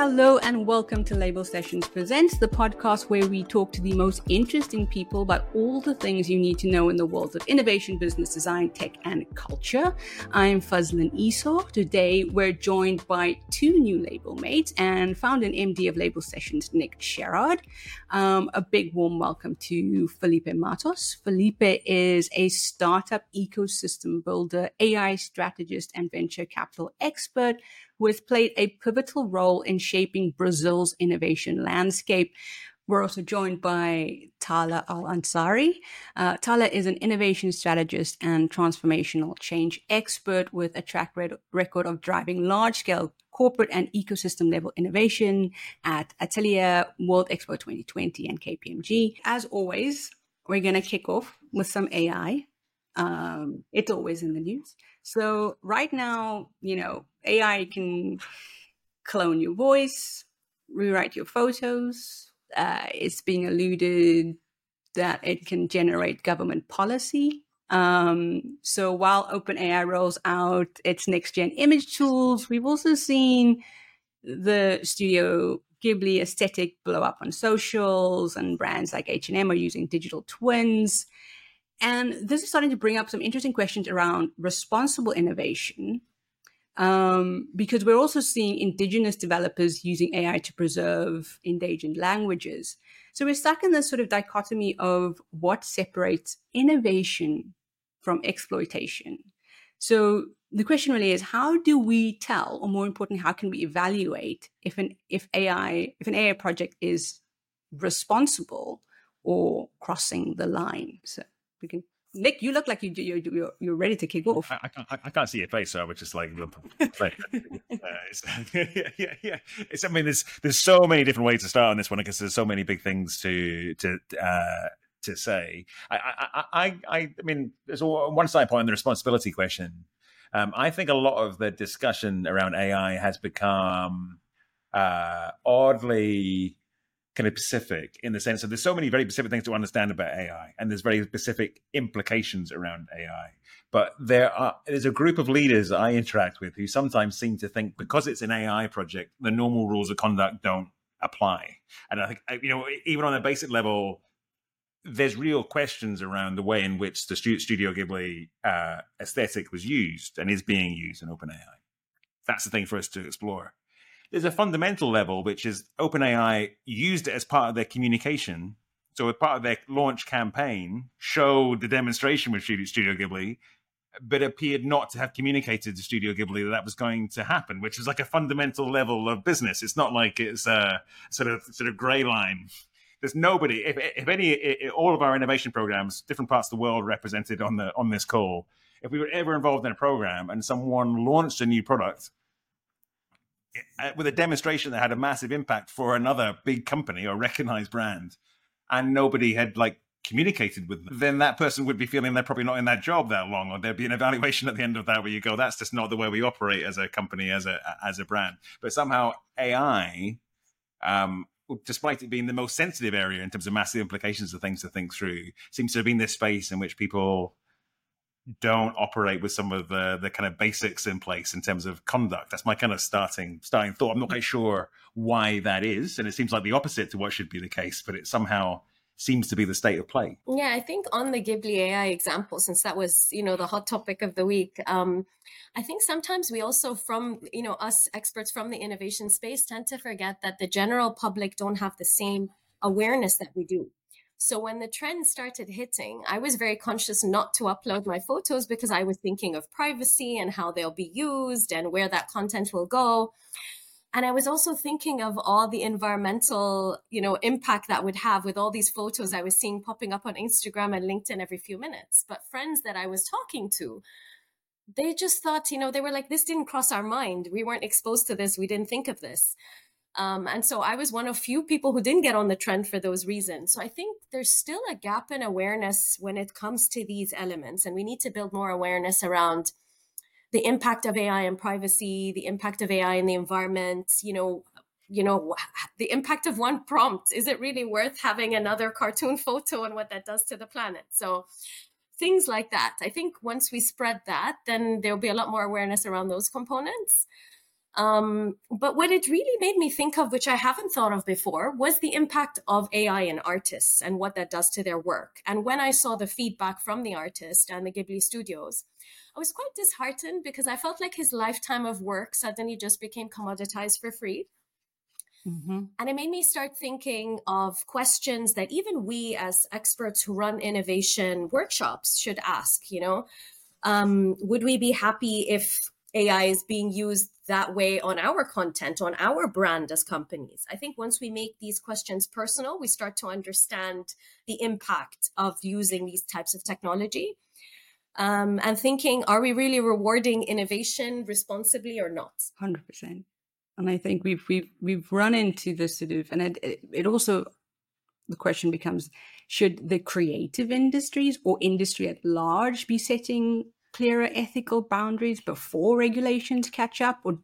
Hello and welcome to Label Sessions Presents, the podcast where we talk to the most interesting people about all the things you need to know in the world of innovation, business design, tech, and culture. I'm Fazlin Esau. Today, we're joined by two new label mates and founder and MD of Label Sessions, Nick Sherrard. A big warm welcome to Felipe Matos. Felipe is a startup ecosystem builder, AI strategist, and venture capital expert who has played a pivotal role in shaping Brazil's innovation landscape. We're also joined by Tala Al-Ansari. Tala is an innovation strategist and transformational change expert with a track record of driving large-scale corporate and ecosystem-level innovation at Atelier, World Expo 2020, and KPMG. As always, we're going to kick off with some AI. It's always in the news. So right now, AI can clone your voice, rewrite your photos. It's being alluded that it can generate government policy. So while OpenAI rolls out its next-gen image tools, we've also seen the Studio Ghibli aesthetic blow up on socials, and brands like H&M are using digital twins. And this is starting to bring up some interesting questions around responsible innovation, because we're also seeing indigenous developers using AI to preserve endangered languages. So we're stuck in this sort of dichotomy of what separates innovation from exploitation. So the question really is, how do we tell, or more importantly, how can we evaluate if an AI project is responsible or crossing the line? So we can. Nick, you look like you're ready to kick off. I can't see your face, so I was just like, yeah. I mean, there's so many different ways to start on this one because there's so many big things to say. I mean, there's one side point on the responsibility question. I think a lot of the discussion around AI has become oddly kind of specific in the sense that there's so many very specific things to understand about AI, and there's very specific implications around AI. But there's a group of leaders I interact with who sometimes seem to think because it's an AI project, the normal rules of conduct don't apply. And I think, even on a basic level, there's real questions around the way in which the Studio Ghibli aesthetic was used and is being used in OpenAI. That's the thing for us to explore. There's a fundamental level, which is OpenAI used it as part of their communication. So as part of their launch campaign, showed the demonstration with Studio Ghibli, but appeared not to have communicated to Studio Ghibli that was going to happen, which is like a fundamental level of business. It's not like it's a sort of gray line. There's nobody, if any, all of our innovation programs, different parts of the world represented on this call, if we were ever involved in a program and someone launched a new product with a demonstration that had a massive impact for another big company or recognized brand, and nobody had communicated with them, then that person would be feeling they're probably not in that job that long, or there'd be an evaluation at the end of that where you go, that's just not the way we operate as a company, as a brand. But somehow AI, despite it being the most sensitive area in terms of massive implications of things to think through, seems to have been this space in which people don't operate with some of the kind of basics in place in terms of conduct. That's my kind of starting thought. I'm not quite sure why that is, and it seems like the opposite to what should be the case, but it somehow seems to be the state of play. Yeah, I think on the Ghibli AI example, since that was, the hot topic of the week, I think sometimes we also, from, us experts from the innovation space, tend to forget that the general public don't have the same awareness that we do. So when the trend started hitting, I was very conscious not to upload my photos because I was thinking of privacy and how they'll be used and where that content will go. And I was also thinking of all the environmental, impact that would have with all these photos I was seeing popping up on Instagram and LinkedIn every few minutes. But friends that I was talking to, they just thought, they were like, this didn't cross our mind. We weren't exposed to this. We didn't think of this. And so I was one of few people who didn't get on the trend for those reasons. So I think there's still a gap in awareness when it comes to these elements. And we need to build more awareness around the impact of AI and privacy, the impact of AI in the environment, the impact of one prompt. Is it really worth having another cartoon photo and what that does to the planet? So things like that. I think once we spread that, then there'll be a lot more awareness around those components. But what it really made me think of, which I haven't thought of before, was the impact of AI in artists and what that does to their work. And when I saw the feedback from the artist and the Ghibli studios, I was quite disheartened because I felt like his lifetime of work suddenly just became commoditized for free. Mm-hmm. And it made me start thinking of questions that even we as experts who run innovation workshops should ask, would we be happy if AI is being used that way on our content, on our brand as companies? I think once we make these questions personal, we start to understand the impact of using these types of technology. And thinking, are we really rewarding innovation responsibly or not? 100%. And I think we've run into this sort of, and it also, the question becomes, should the creative industries or industry at large be setting clearer ethical boundaries before regulations catch up, or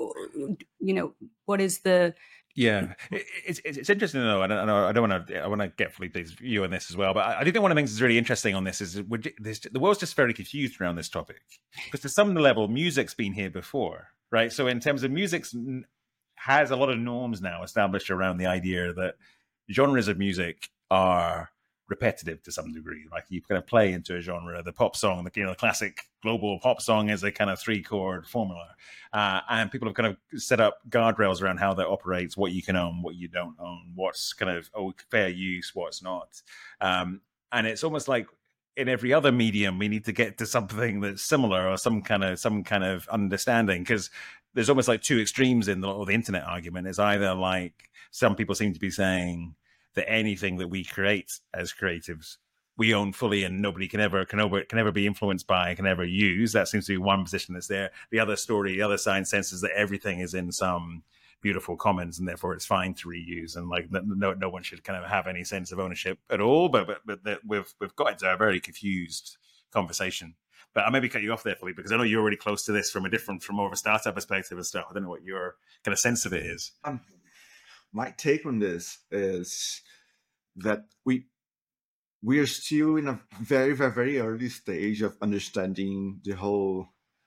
what is the? Yeah, it's interesting though, and I want to get Felipe's view on this as well. But I do think one of the things that's really interesting on this is the world's just very confused around this topic, because to some level, music's been here before, right? So in terms of music, has a lot of norms now established around the idea that genres of music are repetitive to some degree. Like you kind of play into a genre. The pop song, the classic global pop song is a kind of 3-chord formula. And people have kind of set up guardrails around how that operates, what you can own, what you don't own, what's kind of fair use, what's not. And it's almost like in every other medium, we need to get to something that's similar or some kind of understanding, because there's almost like two extremes in the internet argument. It's either like some people seem to be saying that anything that we create as creatives, we own fully, and nobody can ever be influenced by, can ever use. That seems to be one position that's there. The other side senses that everything is in some beautiful commons, and therefore it's fine to reuse, and like no one should kind of have any sense of ownership at all. But we've got into a very confused conversation. But I maybe cut you off there, Philippe, because I know you're really close to this from more of a startup perspective and stuff. I don't know what your kind of sense of it is. My take on this is that we are still in a very, very, very early stage of understanding the whole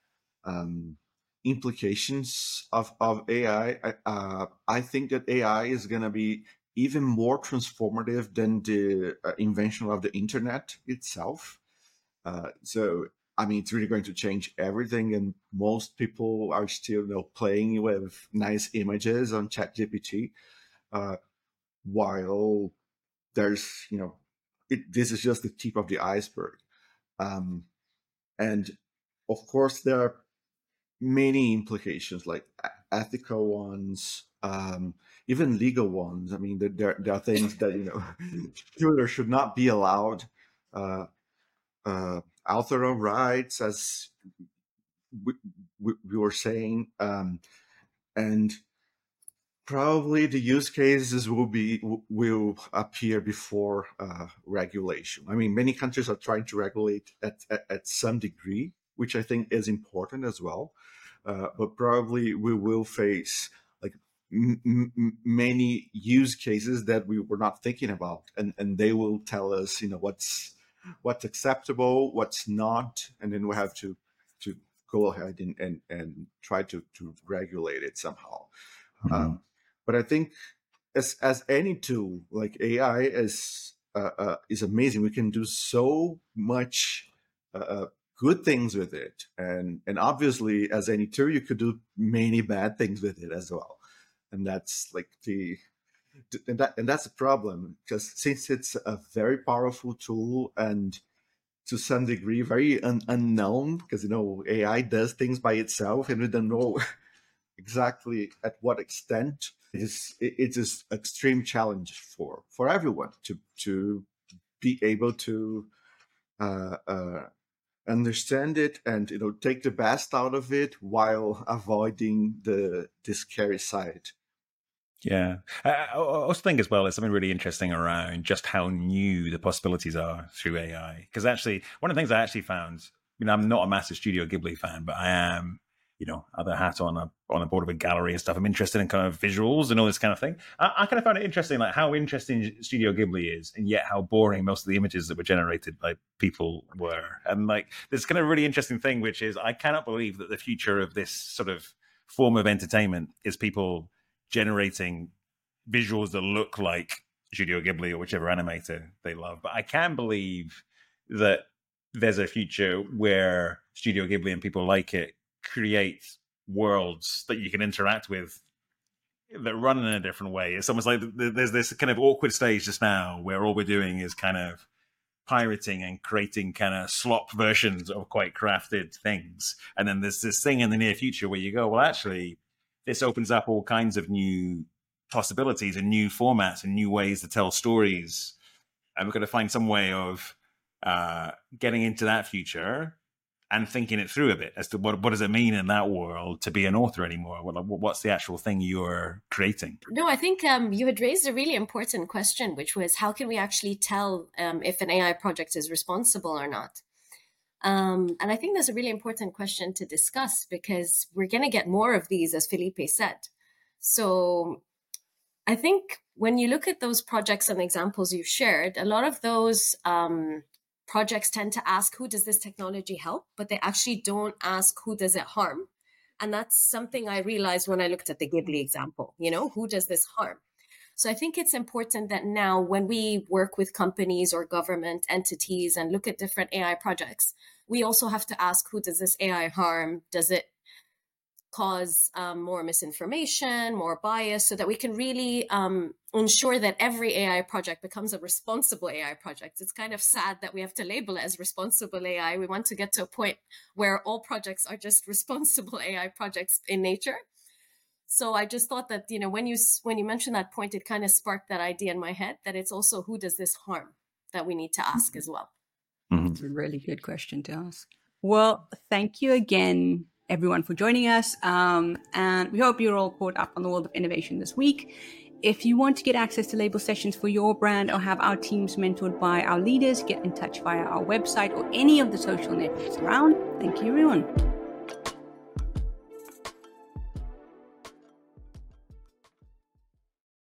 implications of AI. I think that AI is going to be even more transformative than the invention of the internet itself. So, I mean, it's really going to change everything, and most people are still playing with nice images on ChatGPT, while there's, this is just the tip of the iceberg. And of course, there are many implications, like ethical ones, even legal ones. I mean, there are things that, should or should not be allowed. Author rights, as we were saying, and probably the use cases will appear before regulation. I mean, many countries are trying to regulate at some degree, which I think is important as well. But probably we will face like many use cases that we were not thinking about, and they will tell us, what's acceptable, what's not, and then we have to go ahead and try to regulate it somehow. Mm-hmm. But I think as any tool, like AI is amazing. We can do so much good things with it, and obviously, as any tool, you could do many bad things with it as well, and that's like that's a problem, because since it's a very powerful tool and to some degree very unknown, because AI does things by itself and we don't know exactly at what extent. It is extreme challenge for everyone to be able to understand it and take the best out of it while avoiding the scary side. Yeah. I also think as well, there's something really interesting around just how new the possibilities are through AI. Because actually, one of the things I actually found, I'm not a massive Studio Ghibli fan, but I am, other hat on a board of a gallery and stuff. I'm interested in kind of visuals and all this kind of thing. I kind of found it interesting, like how interesting Studio Ghibli is, and yet how boring most of the images that were generated by people were. And like, there's kind of really interesting thing, which is I cannot believe that the future of this sort of form of entertainment is people generating visuals that look like Studio Ghibli or whichever animator they love. But I can believe that there's a future where Studio Ghibli and people like it create worlds that you can interact with that run in a different way. It's almost like there's this kind of awkward stage just now where all we're doing is kind of pirating and creating kind of slop versions of quite crafted things. And then there's this thing in the near future where you go, well, actually, this opens up all kinds of new possibilities and new formats and new ways to tell stories. And we're going to find some way of getting into that future and thinking it through a bit as to what does it mean in that world to be an author anymore? What's the actual thing you're creating? No, I think you had raised a really important question, which was how can we actually tell if an AI project is responsible or not? And I think that's a really important question to discuss because we're going to get more of these, as Felipe said. So I think when you look at those projects and examples you've shared, a lot of those projects tend to ask, who does this technology help? But they actually don't ask, who does it harm? And that's something I realized when I looked at the Ghibli example, who does this harm? So I think it's important that now when we work with companies or government entities and look at different AI projects, we also have to ask, who does this AI harm? Does it cause more misinformation, more bias, so that we can really ensure that every AI project becomes a responsible AI project. It's kind of sad that we have to label it as responsible AI. We want to get to a point where all projects are just responsible AI projects in nature. So I just thought that, when you mentioned that point, it kind of sparked that idea in my head that it's also who does this harm that we need to ask as well. It's a really good question to ask. Well, thank you again, everyone, for joining us. And we hope you're all caught up on the world of innovation this week. If you want to get access to label sessions for your brand or have our teams mentored by our leaders, get in touch via our website or any of the social networks around. Thank you, everyone.